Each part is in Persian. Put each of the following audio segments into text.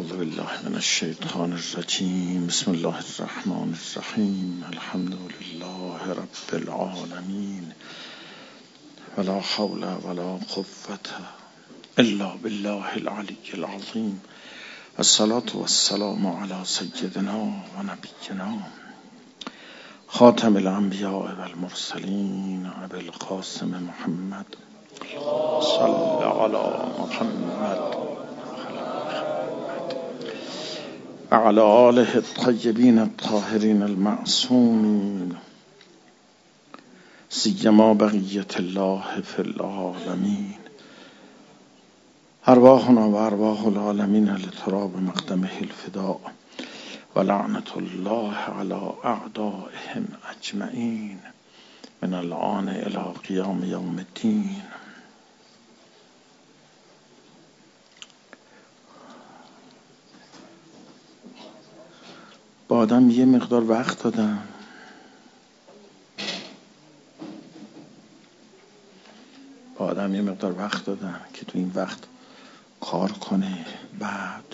اعوذ بالله من الشیطان الرجیم. بسم الله الرحمن الرحیم. الحمد لله رب العالمین ولا حول ولا قوة الا بالله العلی العظیم. الصلاة والسلام علی سیدنا و نبینا خاتم الانبیاء والمرسلین ابی القاسم محمد صلی علی محمد وعلى آله الطيبين الطاهرين المعصومين سيما بقية الله في العالمين. أرواحنا وأرواح العالمين لتراب مقدمه الفداء ولعنة الله على أعدائهم أجمعين من الآن إلى قيام يوم الدين. با آدم یه مقدار وقت دادم که تو این وقت کار کنه، بعد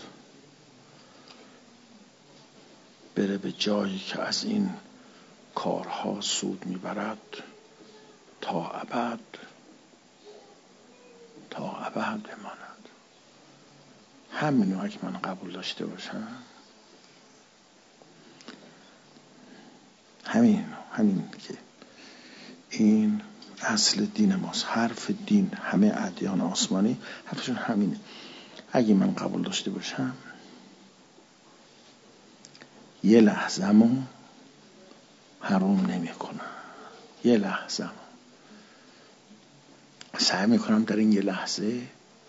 بره به جایی که از این کارها سود میبرد تا ابد بماند. همینو اگه من قبول داشته باشم، همین که این اصل دین ماست، حرف دین، همه ادیان آسمانی حرفشون همینه. اگه من قبول داشته باشم، یه لحظه‌مو حرام نمی کنم. یه لحظه‌مو سعی میکنم در این یه لحظه،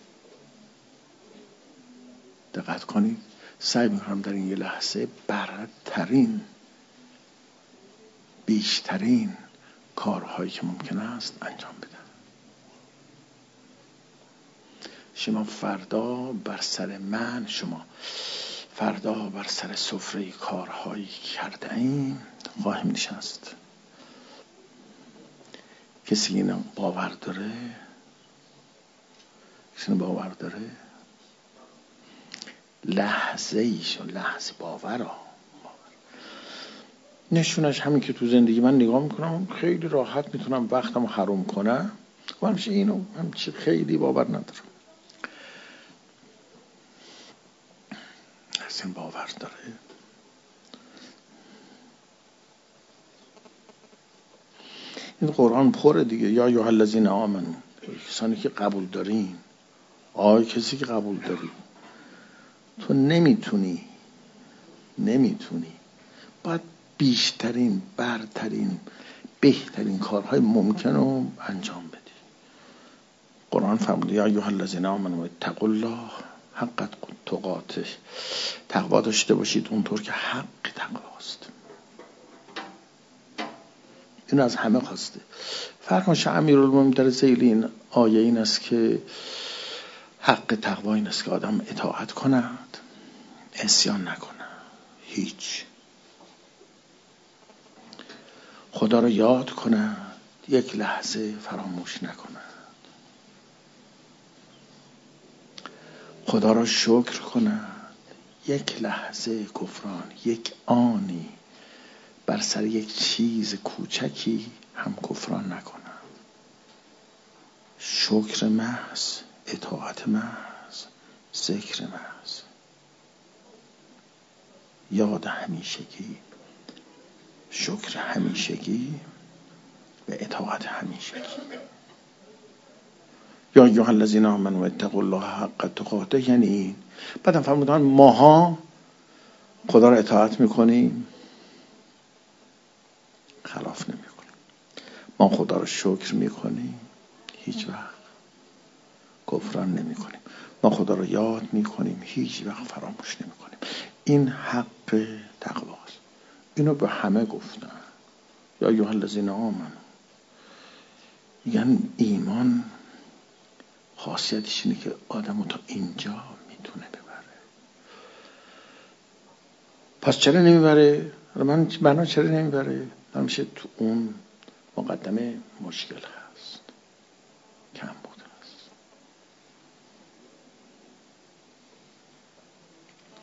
دقت کنید، سعی میکنم در این یه لحظه برترین، بیشترین کارهایی که ممکن است انجام بدم. شما فردا بر سر سفره کارهایی کرده ایم خواهیم نشست. کسی اینو باور داره لحظه باور نشونش همین که تو زندگی من نگاه میکنم خیلی راحت میتونم وقتمو حرام کنم و همچه خیلی باور ندارم. از این باور داره. این قرآن پره دیگه. یا ایها الذین آمنو، کسانی که قبول دارین. کسی که قبول داری، تو نمیتونی باید بیشترین، برترین، بهترین کارهای ممکن رو انجام بدی. قرآن فرمود یا ایها الذین آمنوا اتقوا الله حق تقاته. تقوا داشته باشید اونطور که حق تقواست. این از همه خواسته. فرمایش امیرالمومنین در ذیل این آیه این است که حق تقوا این است که آدم اطاعت کند، عصیان نکنه، هیچ. خدا رو یاد کنه، یک لحظه فراموش نکنه. خدا رو شکر کنه، یک لحظه کفران، یک آنی بر سر یک چیز کوچکی هم کفران نکنه. شکر محض، اطاعت محض، ذکر محض، یاد همیشگی، شکر همیشگی و اطاعت همیشگی. یا ایها الذین آمنوا اتقوا الله حق تقاته، یعنی این. بعدم فرمودن ماها خدا رو اطاعت میکنیم، خلاف نمیکنیم. ما خدا رو شکر میکنیم، هیچ وقت کفران نمیکنیم. ما خدا رو یاد میکنیم، هیچ وقت فراموش نمیکنیم. این حق تقواست. اینو به همه گفتن. یا ایها الذین آمنوا، میگن ایمان خاصیتش اینه که آدمو تا اینجا میتونه ببره. پس چرا نمیبره؟ چرا نمیبره؟ همیشه تو اون مقدمه مشکل هست، کم بود هست.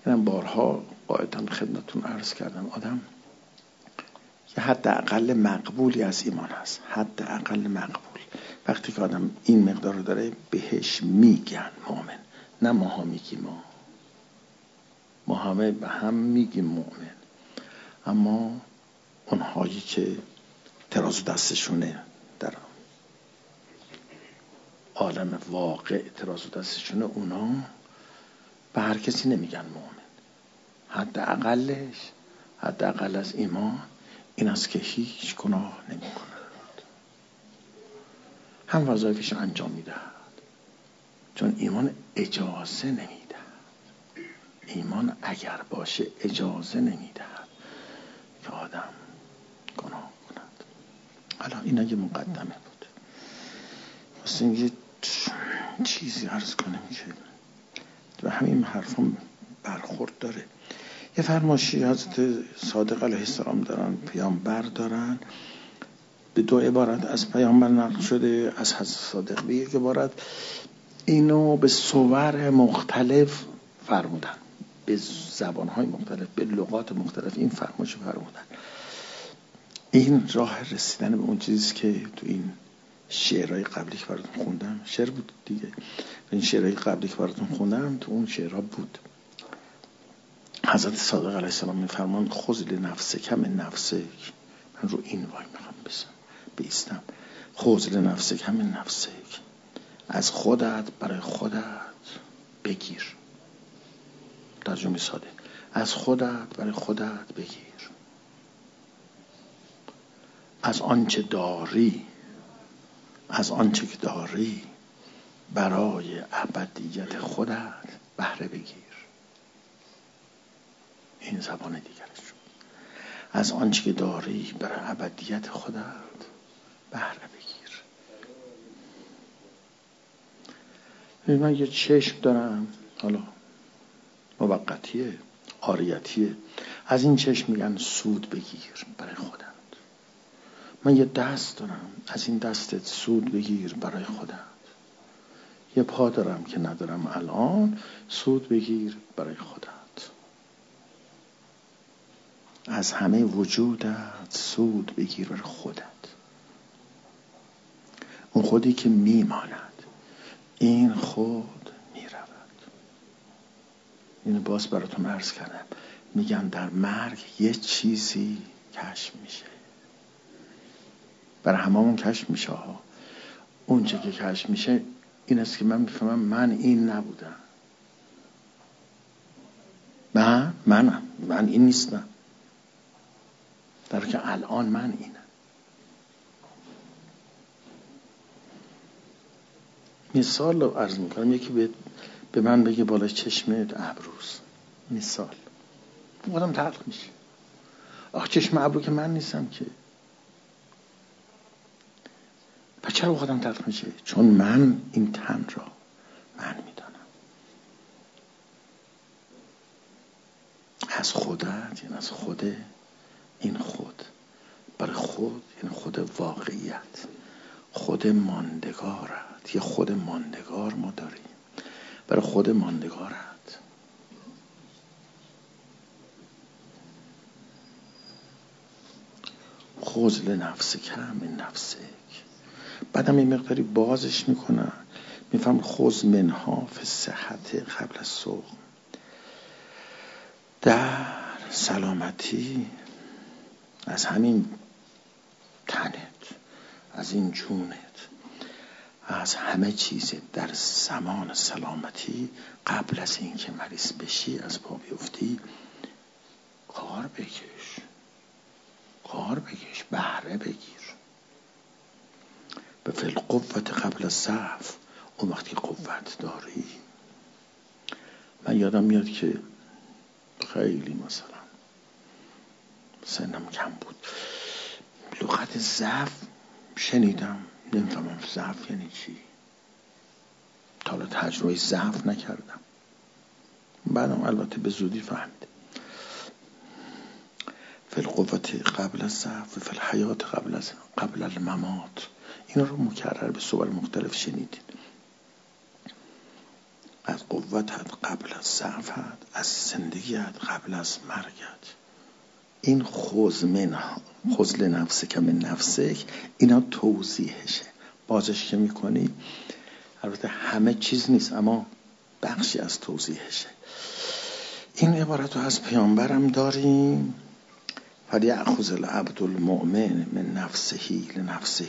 اینم بارها قاعدتا خدمتتون عرض کردم، آدم یه حد اقل مقبولی از ایمان هست، حد اقل مقبول. وقتی که آدم این مقدار رو داره بهش میگن مؤمن، نه ماها میگیم، ما همه به هم میگیم مؤمن، اما اونهایی که ترازو دستشونه در عالم واقع ترازو دستشونه، اونا به هر کسی نمیگن مؤمن. حد اقل از ایمان این است که هیچ گناه نمی کند، هم وظایفش انجام میدهد، چون ایمان اجازه نمیدهد. ایمان اگر باشه اجازه نمیدهد که آدم گناه کند. حالا این اگه مقدمه بود، خواستیم یه چیزی عرض کنیم که و همین حرفم برخورد داره. یه فرمایشی حضرت صادق علیه السلام دارن، پیامبر دارن، به 2 عبارت از پیامبر نقل شده، از حضرت صادق به 1 عبارت. اینو به صور مختلف فرمودن، به زبانهای مختلف، به لغات مختلف این فرمایش فرمودن. این راه رسیدن به اون چیزی که تو این شعرهای قبلی که براتون خوندم، شعر بود دیگه، این شعرهای قبلی که براتون خوندم تو اون شعرها بود. حضرت صادق علیه السلام میفرمان خذ لنفسک من نفسک. من رو این وای میخوام بیستم. خذ لنفسک من نفسک، از خودت برای خودت بگیر. ترجمه ساده، از خودت برای خودت بگیر. از آنچه داری، از آنچه که داری برای ابدیت خودت بهره بگیر. این زبان دیگرش شد. از آنچه که داری برای ابدیت خودت بهره بگیر. من یه چشم دارم، حالا موقتیه، عاریتیه، از این چشم میگن سود بگیر برای خودت. من یه دست دارم، از این دستت سود بگیر برای خودت. یه پا دارم که ندارم الان، سود بگیر برای خودت. از همه وجودت سود بگیر برای خودت. اون خودی که میماند، این خود میرود. اینو باز براتون عرض کردم، میگن در مرگ یه چیزی کشف میشه، برای هممون کشف میشه ها. اون چه که کشف میشه این است که من میفهمم من این نبودم، من این نیستم، در حالی که الان من اینم. مثال رو عرض میکنم، یکی به من بگه بالای چشمت ابروست، مثال آدم تلخ میشه. آخه چشم ابرو که من نیستم که. پس چرا آدم تلخ میشه؟ چون من این تن را من میدانم. از خودت یعنی از خود، این خود برای خود یعنی خود واقعیت، خود ماندگارت. یه خود ماندگار ما داریم، برای خود ماندگارت. خذ لنفسک من نفسک. بعدم این مقداری بازش میکنن، میفهم خذ منها فی الصحة قبل السقم. در سلامتی از همین تنت، از این جونت، از همه چیز در زمان سلامتی قبل از این که مریض بشی، از پا بیفتی، کار بکش، بهره بگیر. به فی القوة قبل الضعف. اون وقتی قوت داری. من یادم میاد که خیلی مثلا سنم کم بود، لغت ضعف شنیدم، نمیفهمم ضعف یعنی چی، تا حالا تجربه ضعف نکردم. بعدم البته به زودی فهمیدم. فی القوة قبل الضعف، فی الحیات قبل الممات. اینا رو مکرر به صور مختلف شنیدید. از قوتت قبل از ضعفت، از زندگیت قبل از مرگت. این خذل نفسک من نفسک، اینا توضیحشه. بازش که میکنی البته همه چیز نیست اما بخشی از توضیحشه. این عبارت رو از پیامبرم داریم: فلیأخذ العبد المؤمن من نفسه لنفسه.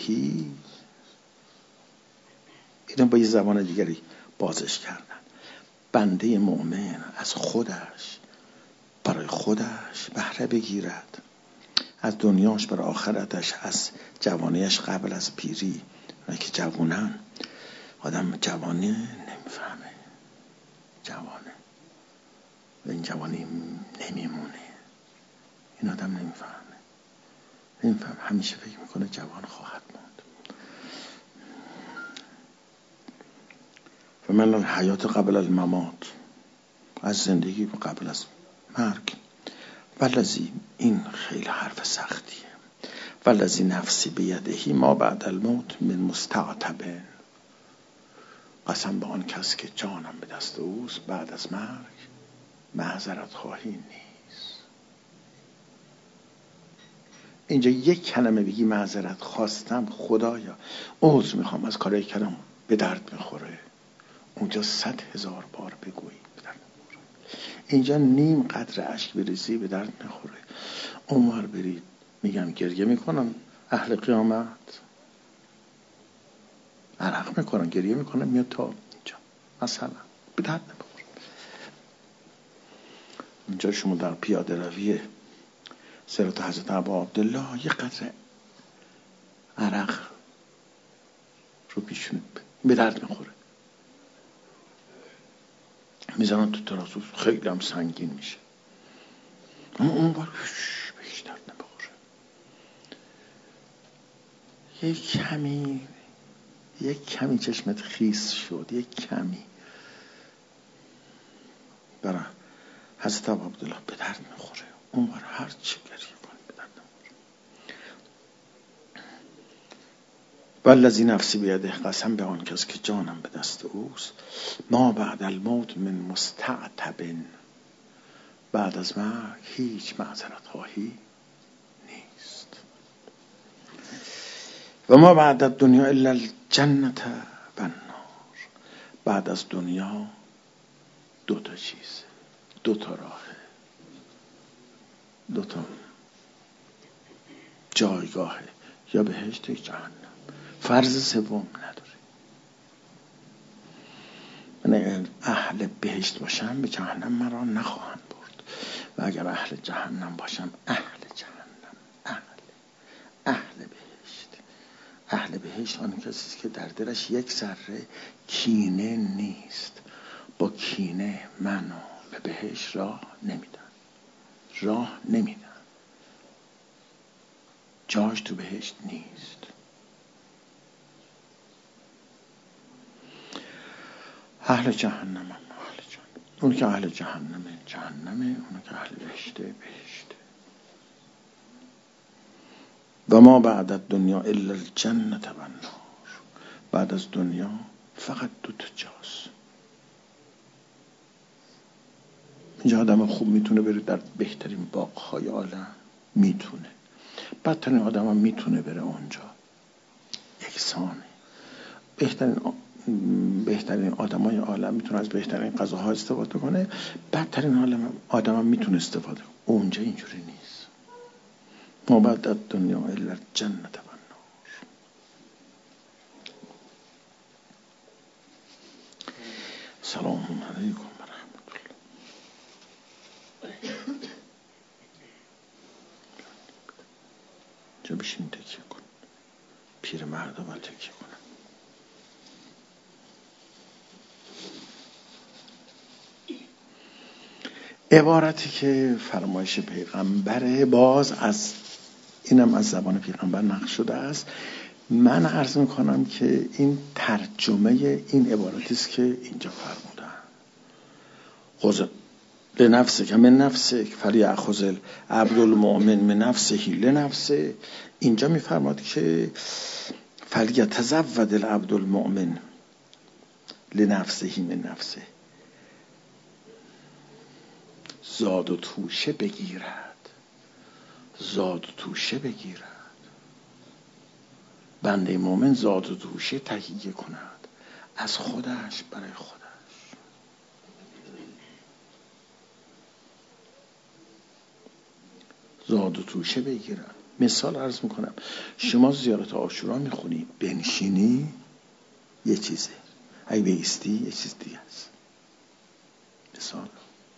اینو با یه زبان دیگری بازش کردن: بنده مؤمن از خودش برای خودش بهره بگیرد، از دنیاش برای آخرتش، از جوانیش قبل از پیری. اونایی که جوانن، آدم جوانی نمیفهمه، جوانه و این جوانی نمیمونه. این آدم نمیفهم، همیشه فکر میکنه جوان خواهد موند. و من الحیات قبل الممات، از زندگی قبل از مرگ. والذی، این خیلی حرف سختیه، والذی نفسی بیدهی ما بعد الموت من مستعتب. قسم به آن کس که جانم به دست اوست، بعد از مرگ معذرت خواهی نیست. اینجا یک کلمه بگی معذرت خواستم، خدایا عذر میخوام از کارایی کردم به درد میخوره، اونجا 100,000 بار بگویی به درد میخوره. اینجا نیم قطره اشک بریزی به درد میخوره. اونور برید میگم گریه میکنم، اهل قیامت عرق میکنن، گریه میکنن، میاد تا اینجا مثلا به درد نمیخوره. اینجا شما در پیاده روی سیرت حضرت ابا عبدالله یه قطره عرق رو پیشونت به درد میخوره، میزنن تو ترازو، خیلی هم سنگین میشه. اما اون بار بهش درد نمیخوره. یک کمی چشمت خیس شد، یک کمی برای حضرت ابا عبدالله به درد میخوره. اون بار هر چی گریه کنی به درد نمیخوره. والذی نفسی بیده، قسم به آن کس که جانم به دست اوست، ما بعد الموت من مستعتب، بعد از مرگ هیچ معذرت خواهی نیست. و ما بعد از دنیا الا الجنت و النار، بعد از دنیا 2 چیزه، 2 راهه، 2 جایگاهه، یا بهشت یا جهنم. فرض سوم نداره. من اهل بهشت باشم به جهنم مرا نخواهند برد، و اگر اهل جهنم باشم اهل جهنم، اهل بهشت آن کسی که در دلش یک ذره کینه نیست. با کینه منو به بهشت راه نمیدن، جاش تو بهشت نیست. اهل جهنم، اون که اهل جهنمه، اون که اهل بهشته. و ما بعد از دنیا الا الجنت و النار، بعد از دنیا فقط 2 جاست. اینجا آدم خوب میتونه بره در بهترین باغ‌های عالم، میتونه. بدترین آدم هم میتونه بره اونجا، یکسانه. بهترین آدمای عالم میتونه از بهترین غذاها استفاده کنه، بدترین آدم هم میتونه استفاده کنه. اونجا اینجوری نیست. ما بعد از دنیا الا الجنت و النار. سلام علیکم و رحمت الله. جا بشین تکیه کن، پیر مردا باید تکیه کنن. عبارتی که فرمایش پیغمبره، باز از اینم از زبان پیغمبر نقل شده است. من عرض میکنم که این ترجمه این عبارتی است که اینجا فرمودن: خذ لنفسک من نفسک فلیأخذ العبد المؤمن من نفسه لنفسه. اینجا میفرماد که فلیتزود العبد المؤمن لنفسه من نفسه. زاد و توشه بگیرد، زاد و توشه بگیرد. بنده مومن زاد و توشه تهیه کند از خودش برای خودش. زاد و توشه بگیرد. مثال عرض میکنم، شما زیارت عاشورا میخونی، بنشینی یه چیزه، اگه بیستی یه چیز دیگه است. مثال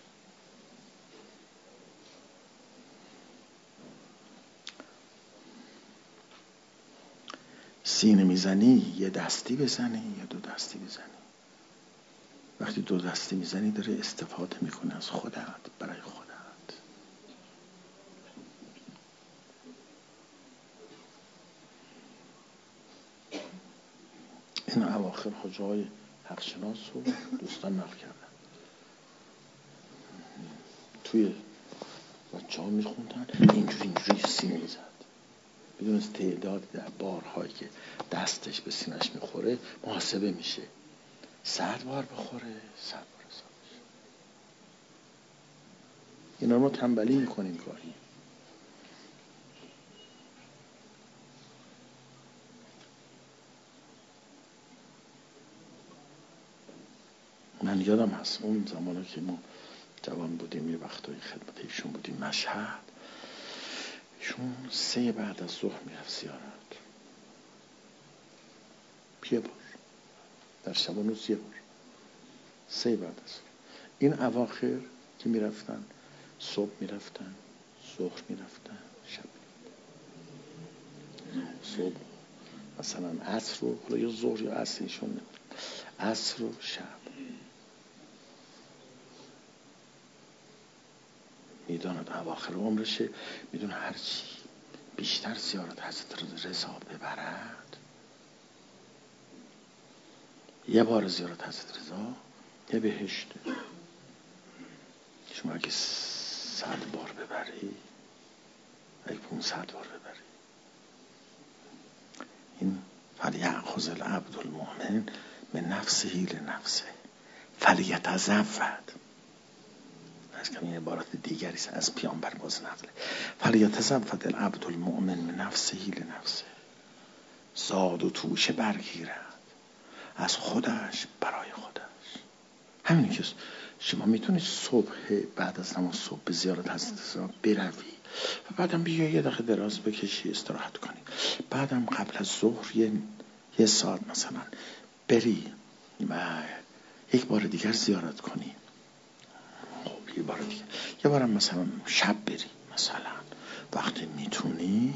سینه میزنی یه دستی بزنی یا دو دستی بزنی. وقتی دو دستی میزنی داره استفاده میکنه از خودت برای خودت. این اواخر حاجای حقشناس رو دوستان نقل کردن، توی بچه ها میخوندن اینجوری سینه میزد، بدون از تعداد در بارهایی که دستش به سینهش میخوره محاسبه میشه. 100 بار بخوره 100 بار حساب میشه. اینا رو ما تنبلی میکنیم گاهی. من یادم هست اون زمانا که ما جوان بودیم، یه وقتایی خدمت ایشون بودیم مشهد، ایشون 3 بعد از ظهر میرفت زیارت، یه بار در شبان روز، یه بار 3 بعد از ظهر. این اواخر که میرفتن، صبح میرفتن، ظهر میرفتن، شب. صبح مثلا عصر رو، حالا یا ظهر یا عصر، ایشون عصر و شب. میداند اواخر عمرشه، میدونه هرچی بیشتر زیارت حضرت رضا ببرد، یه بار زیارت حضرت رضا یه بهشت. شما اگه 100 بار ببری، اگه 500 بار ببری، این فلیأخذ العبد المؤمن من نفسه لنفسه فلیتزود. از کمی عبارت دیگری از پیامبر باز نقله. فلیتزود العبد المؤمن من نفسه لنفسه. زاد و توشه برگیرد از خودش برای خودش. همینی که شما میتونید صبح بعد از نماز صبح به زیارت حضرت رضا بروی و بعدم بیا یه دقیقه دراز بکشی استراحت کنی، بعدم قبل از ظهر یه ساعت مثلا بری و یک بار دیگر زیارت کنی. خب یه بار دیگه، یه بارم مثلا شب بری، مثلا وقتی میتونی.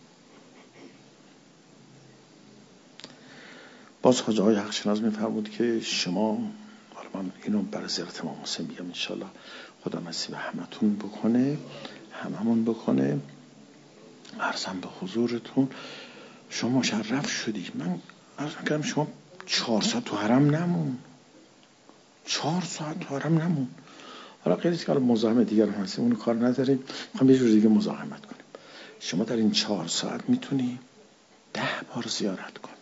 باز حاجه های حقشناس میفرمود که شما، حالا من اینو برای زیارت امام حسین میگم، انشالله خدا نصیب همتون بکنه، هممون بکنه. عرضم به حضورتون، شما مشرف شدی. من عرض میکردم شما 4 ساعت تو حرم نمون، 4 ساعت تو حرم نمون. حالا غیر از که مزاحم دیگر هم هستیم، اونو کار نداریم، میخوام یه جور دیگه مزاحمت کنیم. شما در این 4 ساعت میتونی 10 بار زیارت کن.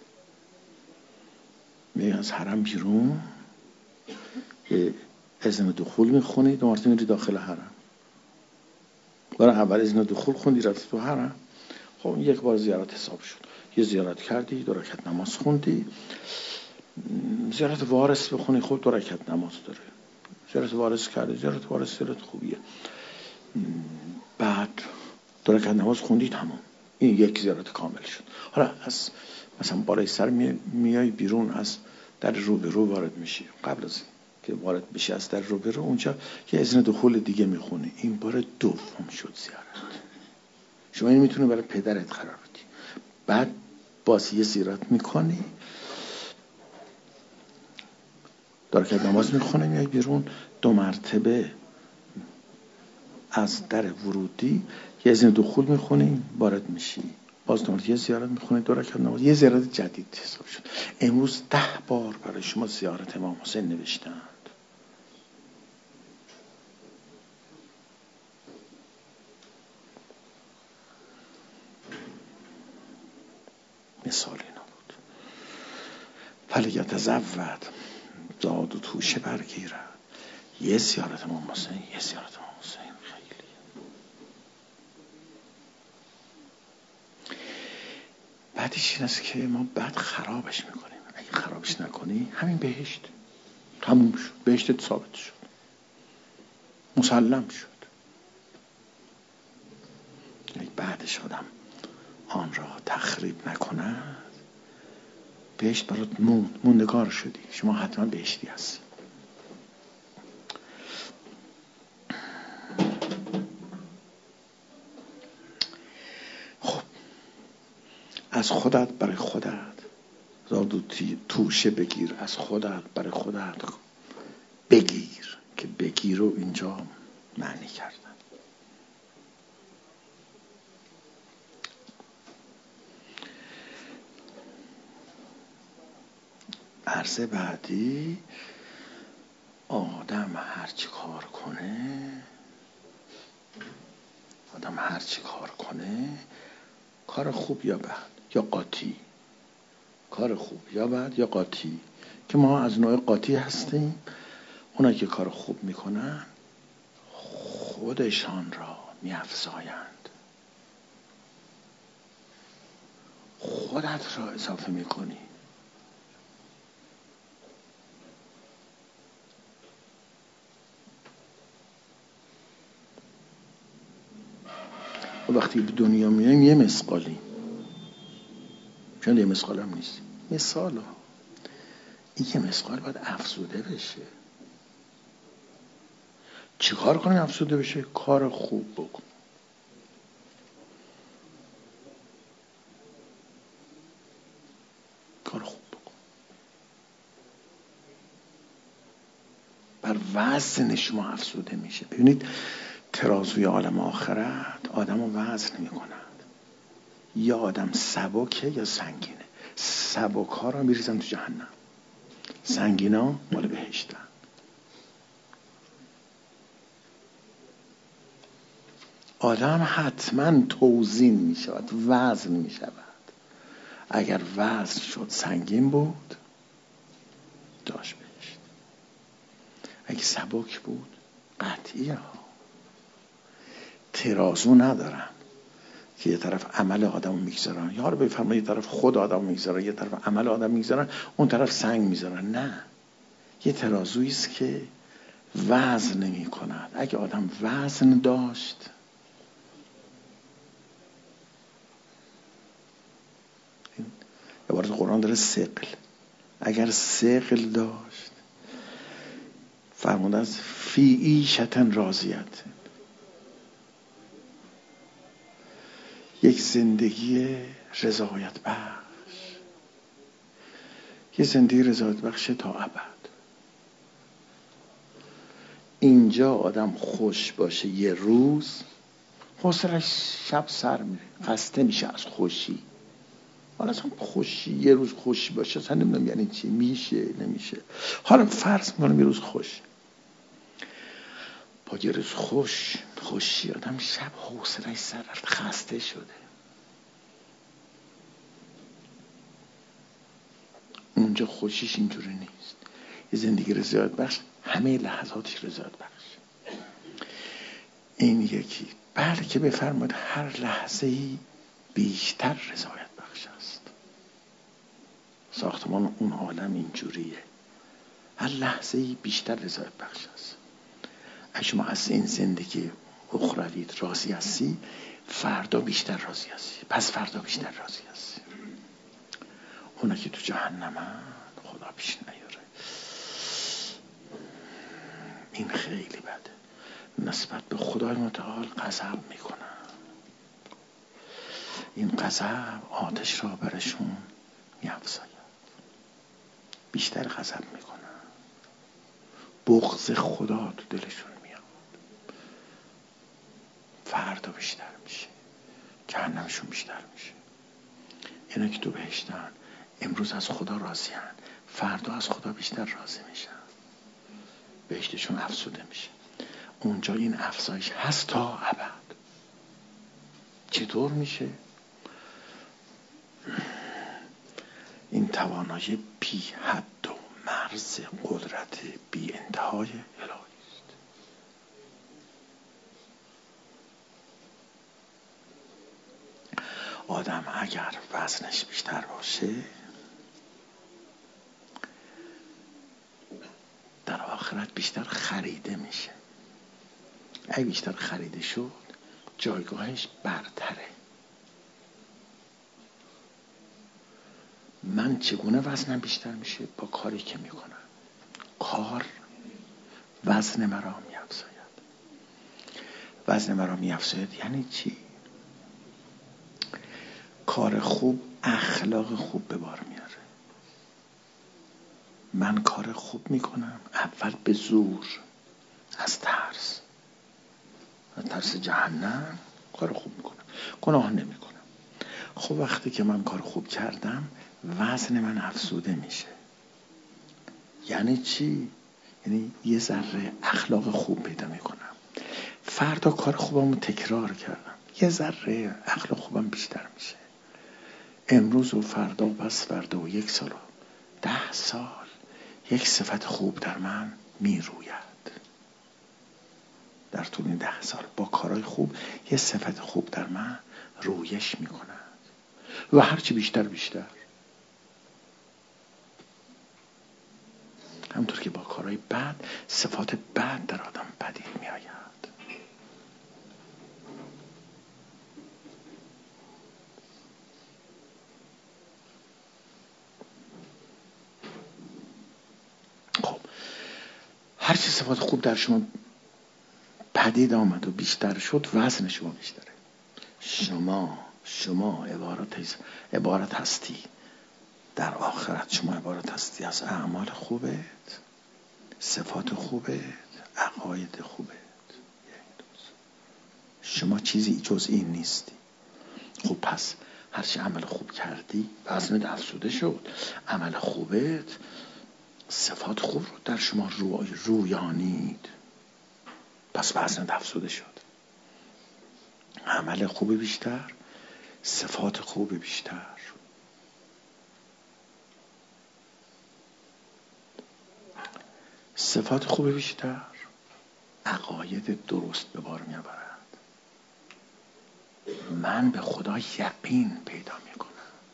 میای از حرم بیرون، اذن دخول میخونی، 2 مرتبه میری داخل حرم. برای اول اذن دخول خوندی، رفتی تو حرم، خب 1 بار زیارت حساب شد. یه زیارت کردی، 2 رکعت نماز خوندی. زیارت وارث بخونی، خب 2 رکعت نماز داره. زیارت وارث کردی، زیارت وارث زیارت خوبیه. بعد 2 رکعت نماز خوندی، تمام. این 1 زیارت کامل شد. حالا از مثلا بالای سر میای بیرون، از در روبرو وارد میشی. قبل از که وارد بشی از در روبرو، اونجا یه اذن دخول دیگه میخونی. این بار دوم شد زیارت. شما این میتونی برای پدرت قرار بدی. بعد باز یه زیارت میکنی، 2 رکعت نماز میخونی، میای بیرون، 2 مرتبه از در ورودی یه اذن دخول میخونی، وارد میشی. باز 2 مرتبه یه زیارت میخونی، 2 رکعت نماز، یه زیارت جدید حساب شد. امروز 10 بار برای شما زیارت امام حسین نوشتند. مثال اینا بود. فلیتزود، زاد و توشه برگیرد. یه زیارت امام حسین، یه زیارت امام حسین. بعدش این است که ما بعد خرابش میکنیم. اگه خرابش نکنی همین بهشت تموم شد، بهشت ثابت شد، مسلم شد. اگه بعدش آدم آن را تخریب نکند، بهشت برات موندگار شدی، شما حتما بهشتی هستی. خب از خودت برای خودت زاد توشه بگیر، از خودت برای خودت بگیر، که بگیر رو اینجا معنی کردن. عرض بعدی، آدم هر چی کار کنه، کار خوب یا بد یا قاطی، کار خوب یا بد یا قاطی، که ما از نوع قاطی هستیم. اونا که کار خوب میکنن خودشان را میافزایند، خودت را اضافه میکنی. وقتی به دنیا میایم یه مسقالی، چون یه مسقال هم نیست، مثال ها، این یه مسقال باید افزوده بشه. چی کار کنی افزوده بشه؟ کار خوب بکن. کار خوب بکن، بر وزن شما افزوده میشه. ببینید ترازوی عالم آخرت آدم رو وزن میکنند، یا آدم سبکه یا سنگینه. سبک ها رو میریزن تو جهنم، سنگین ها مال بهشتن. آدم حتما توزین میشود، وزن میشود. اگر وزن شد سنگین بود داشت بهشت، اگه سبک بود قطعیه ها. ترازو ندارن که یه طرف عمل آدم میگذارن، یا رو بفرمایید یه طرف خود آدم میگذارن، یه طرف عمل آدم میگذارن، اون طرف سنگ میذارن. نه، یه ترازویی است که وزن نمی کند. اگه آدم وزن داشت، عبارت قرآن داره ثقل، اگر ثقل داشت، فرموده از فی عیشة راضیة، یک زندگی رضایت بخش، یک زندگی رضایت بخش تا ابد. اینجا آدم خوش باشه یه روز، حوصله‌اش شب سر میره، خسته میشه از خوشی. حالا اصلا خوشی یه روز خوشی باشه اصلا نمیدونم یعنی چی، میشه نمیشه. حالا فرض میکنم یه روز خوش، با یه روز خوشی آدم شب حوصله‌اش سر رفت، خسته شده. اونجا خوشیش اینجوری نیست. یه زندگی رضایت بخش، همه لحظاتش رضایت بخش. این یکی. بلکه بفرمایید هر لحظه‌ای بیشتر رضایت بخش است. ساختمان اون عالم اینجوریه، هر لحظه‌ای بیشتر رضایت بخش است. اگه شما از این زندگی اخروی راضی هستی، فردا بیشتر راضی هستی، پس فردا بیشتر راضی هستی. اونا که تو جهنمن خدا پیش نیاره. این خیلی بده. نسبت به خدای متعال غضب میکنن. این غضب آتش را برشون می‌افزاید، بیشتر غضب میکنن. بغض خدا تو دلشون میاد، فردا بیشتر میشه، جهنمشون بیشتر میشه. اینا که تو بهشتن امروز از خدا راضی‌اند، فردا از خدا بیشتر راضی میشن، بهشتشون افزوده میشه. اونجا این افزایش هست تا ابد. چطور میشه؟ این توانایی بی حد و مرز قدرت بی انتهای الهی است. آدم اگر وزنش بیشتر باشه در آخرت بیشتر خریده میشه. اگه بیشتر خریده شد جایگاهش برتره. من چگونه وزنم بیشتر میشه؟ با کاری که میکنم. کار وزن مرا میافزاید. وزن مرا میافزاید یعنی چی؟ کار خوب اخلاق خوب به بار میاره. من کار خوب میکنم اول به زور، از ترس جهنم کار خوب میکنم، گناه نمیکنم. خب وقتی که من کار خوب کردم وزن من افزوده میشه. یعنی چی؟ یعنی یه ذره اخلاق خوب پیدا میکنم. فردا کار خوبمو تکرار کردم، یه ذره اخلاق خوبم بیشتر میشه. امروز و فردا و پس فردا و 1 سال و 10 سال یک صفت خوب در من میروید. در طول این 10 سال با کارهای خوب یه صفت خوب در من رویش میکند و هرچی بیشتر همونطور که با کارهای بد صفات بد در آدم پدید میآید. خب هرچی صفات خوب در شما پدید آمد و بیشتر شد وزن شما بیشتره. شما عبارت هستی در آخرت، شما عبارت هستی از اعمال خوبت، صفات خوبت، عقاید خوبت. شما چیزی جز این نیستی. خب پس هرچی عمل خوب کردی وزنت افزوده شد. عمل خوبت صفات خوب رو در شما رویانید، پس وزنت افزوده شد. عمل خوب بیشتر، صفات خوب بیشتر. صفات خوب بیشتر عقاید درست به بار می آورد. من به خدا یقین پیدا می کنم.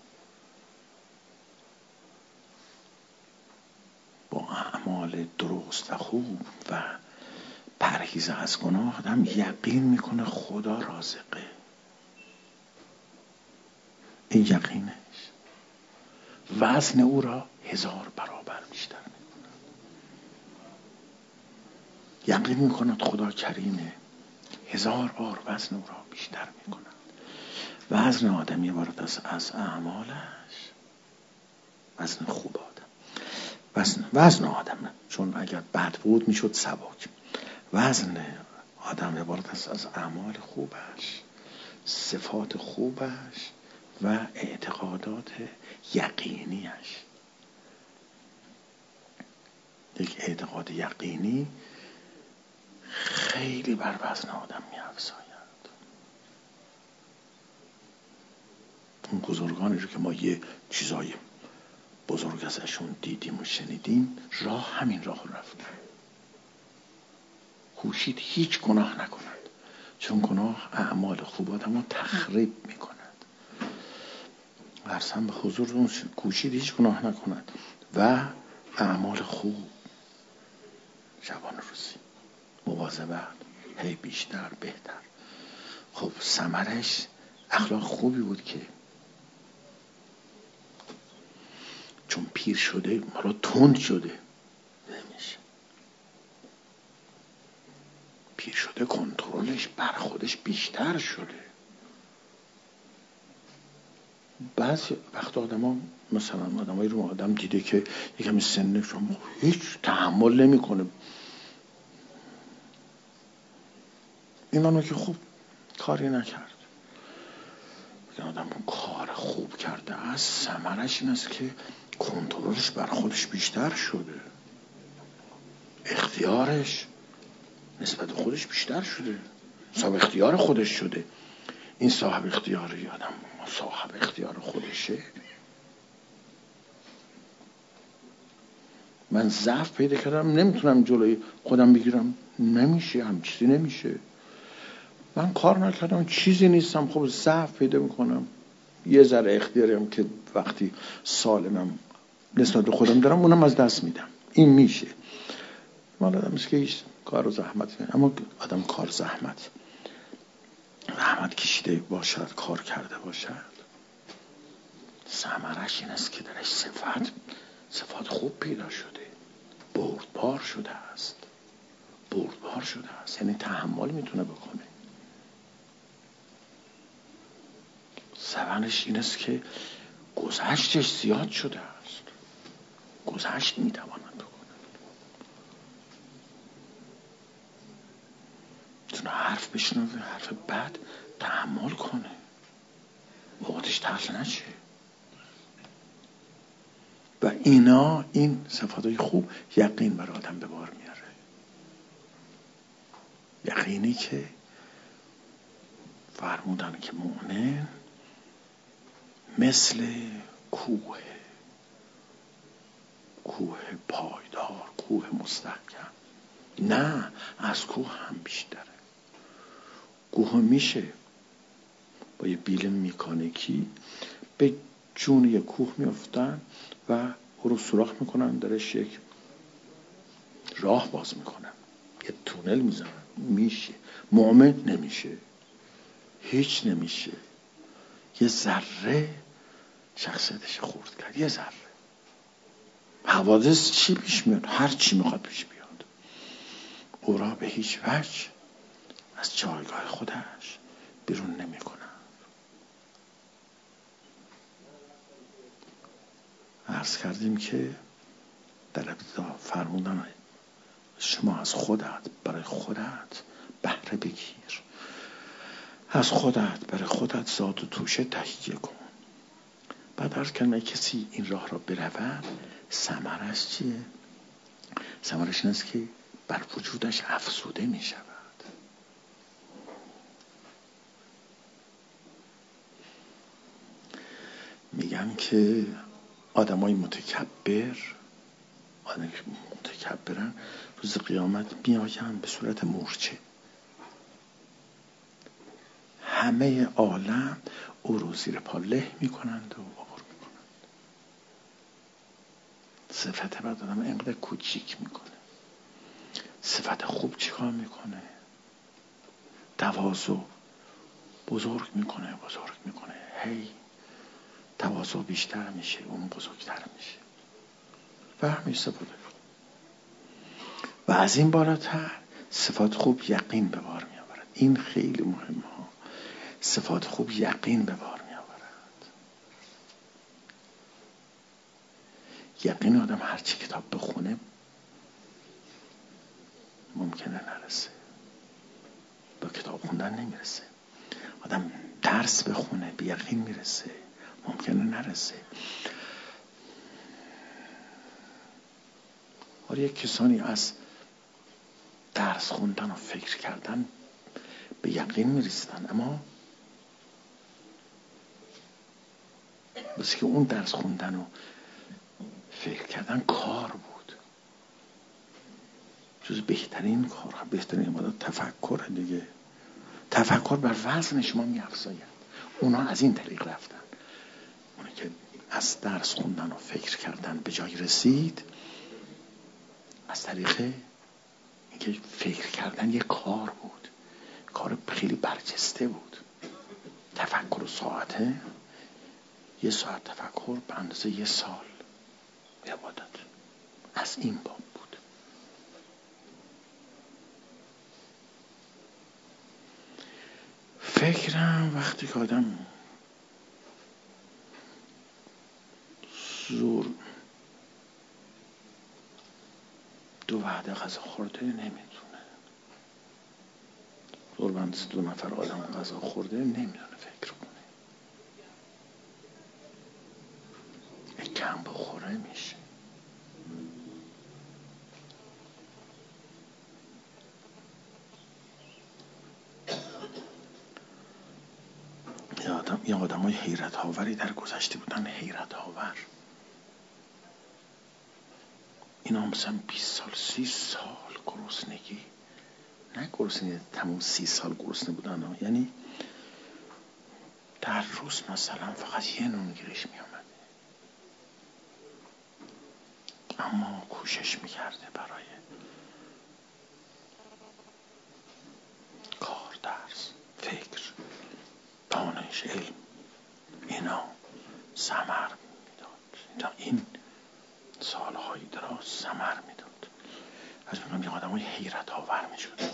با اعمال درست و خوب و پرهیز از گناه آدم یقین میکنه خدا رازقه. این یقینش وزن او را 1000 برابر بیشتر میکنه. یقین میکند خدا کریمه، 1000 بار وزن او را بیشتر میکند. وزن آدمی عبارت از اعمالش، وزن خوب آدم، وزن آدم، چون اگر بد بود میشد سبک. وزن آدم عبارت است از اعمال خوبش، صفات خوبش و اعتقادات یقینیش. یک اعتقاد یقینی خیلی بر وزن آدم می‌افزاید. اون بزرگانی رو که ما یه چیزای بزرگ ازشون دیدیم و شنیدیم، همین راه رفتن. کوشید هیچ گناه نکند، چون گناه اعمال خوب آدم رو تخریب میکند. ورسم به حضور کوشید هیچ گناه نکند و اعمال خوب، شبانه روزی، مواظبت، هی بیشتر بهتر. خب ثمرش اخلاق خوبی بود که چون پیر شده حالا تند شده نمیشه. پیر شده کنترلش بر خودش بیشتر شده. بعضی وقت مثلا آدمایی رو آدم دیده که یکمی سنشون هیچ تحمل نمیکنه. اینانو که خوب کاری نکرد. این آدم کار خوب کرده از ثمرش این است که کنترلش بر خودش بیشتر شده، اختیارش نسبت خودش بیشتر شده، صاحب اختیار خودش شده. این صاحب اختیاری آدم صاحب اختیار خودشه. من ضعف پیدا کردم نمیتونم جلوی خودم بگیرم، نمیشه، هم چیزی نمیشه. من کار نکردم چیزی نیستم، خب ضعف پیدا میکنم. یه ذره اختیاریم که وقتی سالمم نسبت به خودم دارم اونم از دست میدم. این میشه. مال آدم است که هیچ کار و زحمت نیست. اما آدم کار زحمت کشیده باشد، کار کرده باشد، ثمرش این است که درش صفات خوب پیدا شده، بردبار شده است. یعنی تحمل میتونه بکنه. ثمرش این است که گذشتش زیاد شده است. گذشت میتواند بکنه. میتونه حرف بشنوه، حرف بد تحمل کنه، وقتش تلخ نشه. و این صفاتهای خوب یقین بر آدم به بار میاره. یقینی که فرمودن که مؤمن مثل کوه پایدار، کوه مستحکم، نه از کوه هم بیشتره. کوه میشه با یه بیل مکانیکی به جون یه کوه میافتن و او رو سوراخ میکنن، درش یک راه باز میکنن، یه تونل میزنن. میشه. مؤمن نمیشه، هیچ نمیشه. یه ذره شخصیتش خورد کرد، یه ذره. حوادث چی پیش میاد؟ هر چی میخواد پیش بیاد، او را به هیچ وجه از جایگاه خودش بیرون نمیکنه. عرض کردیم که در ابتدا فرمودن شما از خودت برای خودت بهره بگیر، از خودت برای خودت زاد و توشه تهیه کن. بعد عرض کردم کسی این راه را برود، ثمرش چیه؟ ثمرش این است که بر وجودش افزوده می شود. میگن که آدمای متکبرن روز قیامت میآیند به صورت مورچه. همه عالم او رو زیر پا له میکنند و عبور میکنند. صفت بد آدم اینقدر کوچیک میکنه. صفت خوب چیکار میکنه؟ تواضع بزرگ میکنه. هی تواضع بیشتر میشه، اون بزرگتر میشه. فهمی صفت. و از این بالاتر صفات خوب یقین به بار می آورد. این خیلی مهمه ها. صفات خوب یقین به بار می آورد. یقین آدم هرچی کتاب بخونه ممکنه نرسه. با کتاب خوندن نمیرسه. آدم درس بخونه به یقین میرسه، ممکنه نرسه. آره یک کسانی از درس خوندن و فکر کردن به یقین میرسیدن، اما بس که اون درس خوندن و فکر کردن کار بود. جز بهترین کار، بهترین عبادت تفکر دیگه. تفکر بر وزن شما می‌افزاید. اونا از این طریق رفتن. اونی که از درس خوندن و فکر کردن به جای رسید، از طریق اینکه فکر کردن یه کار بود، کار خیلی برجسته بود. تفکر و ساعته، یه ساعت تفکر به اندازه یه سال عبادت. از این باب بود. فکرم وقتی که آدم زور دو وعده غذا خورده نمیتونه، زور بندست 2 نفر آدم غذا خورده نمیتونه فکر کنه. یک کم بخوره میشه. یه آدم های حیرت آوری در گذشته بودن. حیرت آور. اینا مثلا 20 سال 30 سال گرسنگی، نه گرسنگی تموم 30 سال گرسنه بودن ها. یعنی در روز مثلا فقط یه نون گیرش می آمد، اما کوشش می کرده برای کار، درس، فکر، دانش، علم اینا ثمر میداد. این سالهای دراز ثمر میداد. از میگم یه آدم های حیرت آور میشد.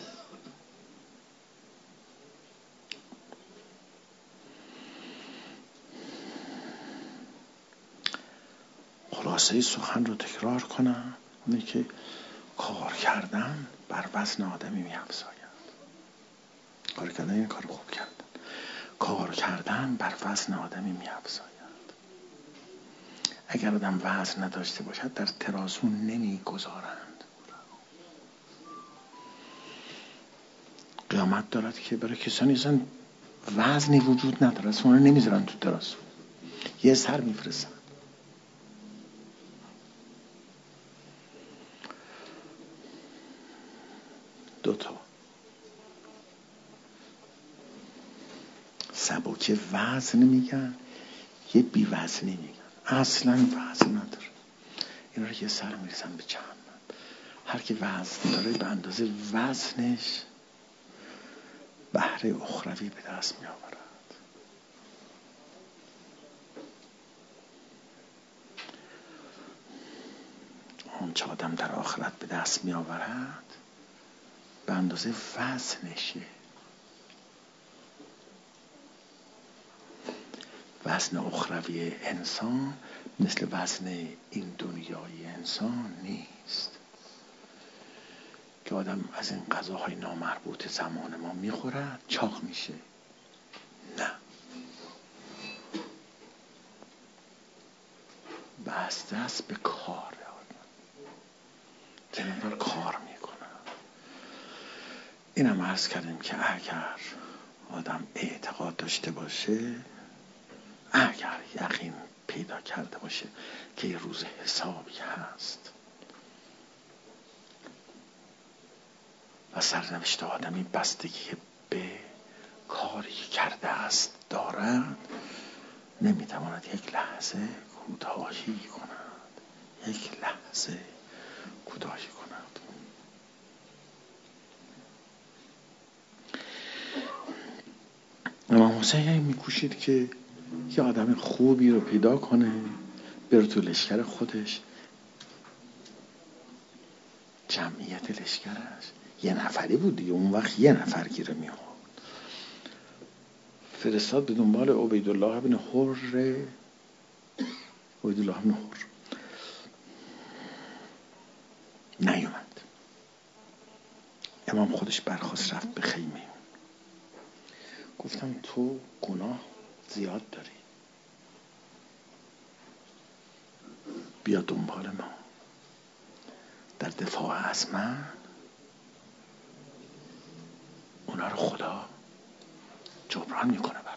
خلاصه سخن رو تکرار کنم اینه که کار کردن بر وزن آدمی می‌افزاید. کار کردن این کار خوب کردن. کار کردن بر وزن آدمی می‌افزاید. اگر آدم وزن نداشته باشد در ترازو نمی‌گذارند. قیامت دارد که برای کسانی اصلا وزنی وجود نداره، اصلا اونو نمیذارن تو ترازو، یه سر میفرستن. دوتا سبک وزن میگن، یه بی وزنی میگن، اصلا وزن نداره. این رو یه سر میرسن به چند. هر کی وزن داره به اندازه وزنش بهره اخروی به دست می آورد. اون چه آدم در آخرت به دست می آورد به اندازه وزنشه. وزن اخروی انسان مثل وزن این دنیای انسان نیست که آدم از این غذاهای نامربوط زمان ما میخورد چاق میشه. نه، بسته است به کار آدم، زندان کار میکنه. اینم عرض کردیم که اگر آدم اعتقاد داشته باشه، اگر یقین پیدا کرده باشه که یه روز حسابی هست و سرنوشت آدمی بستگی به کاری کرده است دارد، نمیتواند یک لحظه کوتاهی کند. یک لحظه کوتاهی کند. امام حسین میکوشید که یه آدم خوبی رو پیدا کنه، بره تو لشکر خودش. جمعیت لشکرش یه نفری بود دیگه، اون وقت یه نفر گیره می آورد. فرستاد به دنبال عبیدالله بن حر. عبیدالله بن حر نیومد. امام خودش برخاست رفت به خیمه. گفتم تو گناه زیاد داری، بیا دنبال ما. در دفاع از من اونا رو خدا جبران میکنه برات.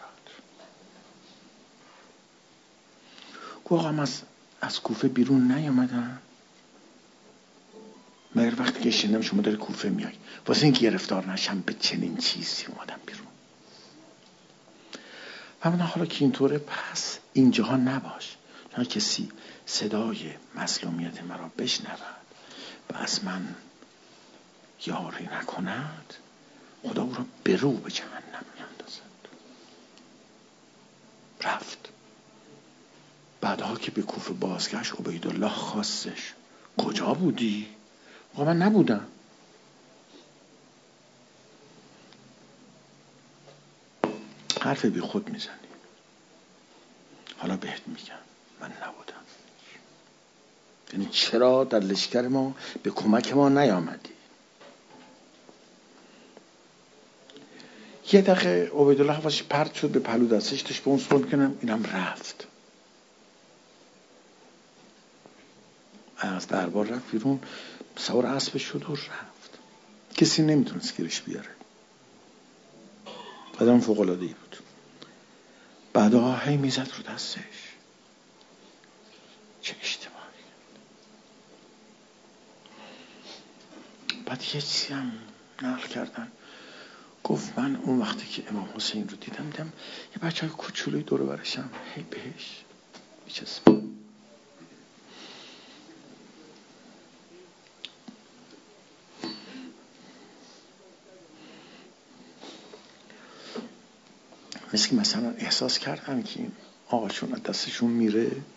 گفتم از کوفه بیرون نیامدن. مگر وقتی که شنیدم شما در کوفه میای واسه اینکه گرفتار نشم به چنین چیزی اومدم بیرون. من حالا که اینطوره پس اینجاها نباش، چون کسی صدای مظلومیت مرا بشنود و از من یاری نکند، خدا او را به رو به جهنم میاندازد. رفت. بعدها که به کوفه بازگشت عبیدالله خواستش. کجا بودی؟ من نبودم. حرف بی خود میزنی. حالا بهت میگم من نبودم. یعنی چرا در لشکر ما به کمک ما نیامدی؟ یه دقیقه عبیدالله حواسش پرت شد به پهلو دستش، داشت به اون سرم کنم، اینم رفت. از دربار رفت بیرون، سوار اسبش شد و رفت. کسی نمیتونست گیرش بیاره. آدم فوق‌العاده‌ای بود. بعدا هی میزد رو دستش. چه اشتباهی. بعد یه چیزی هم نقل کردن، گفت من اون وقتی که امام حسین رو دیدم یه بچه های کوچولوی دور برشم هی بهش میچسبم. مثل که مثلا احساس کردن که این آقاشون از دستشون میره،